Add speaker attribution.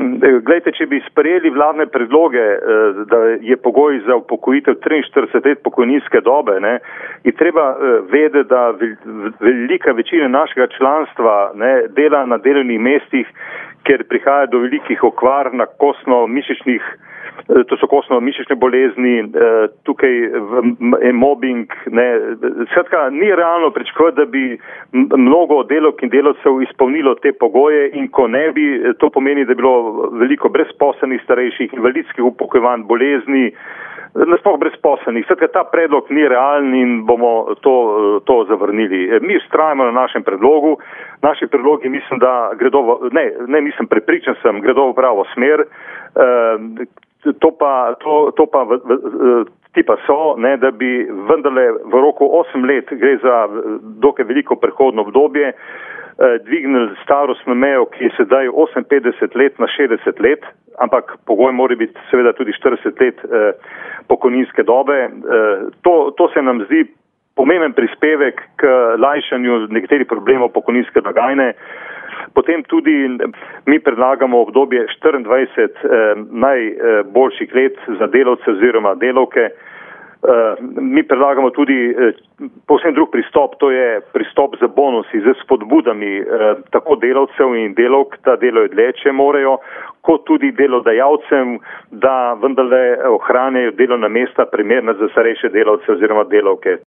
Speaker 1: Glejte, če bi sprejeli vladne predloge, da je pogoj za upokojitev 43 let pokojninske dobe, je treba vedeti, da velika večina našega članstva dela na delovnih mestih, ker prihaja do velikih okvar na kostno-mišičnih, to so kostno-mišične bolezni, tukaj je mobbing, skratka, ni realno pričakovati, da bi mnogo delavk in delavcev izpolnilo te pogoje in ko ne bi, to pomeni, da je bilo veliko brezposelnih starejših, invalidskih upokojevanj, bolezni, nasploh brezposelnih. Skratka, ta predlog ni realen in bomo to zavrnili. Mi vztrajamo na našem predlogu. Naši predlogi mislim, da gredo, prepričan sem, gredo v pravo smer. Ti pa so, da bi vendarle v roku 8 let, gre za dokaj veliko prehodno obdobje, dvignili starostno mejo, ki je sedaj 58 let na 60 let, ampak pogoj mora biti seveda tudi 40 let pokojninske dobe. To se nam zdi pomemben prispevek k lajšanju nekaterih problemov pokojninske blagajne. Potem tudi mi predlagamo obdobje 24 najboljših let za delavce oziroma delavke. Mi predlagamo tudi povsem drug pristop, to je pristop z bonusi, z spodbudami tako delavcev in delavk, da delajo dlje, če morejo, kot tudi delodajalcem, da vendarle ohranjajo delovna mesta primerna za starejše delavce oziroma delavke.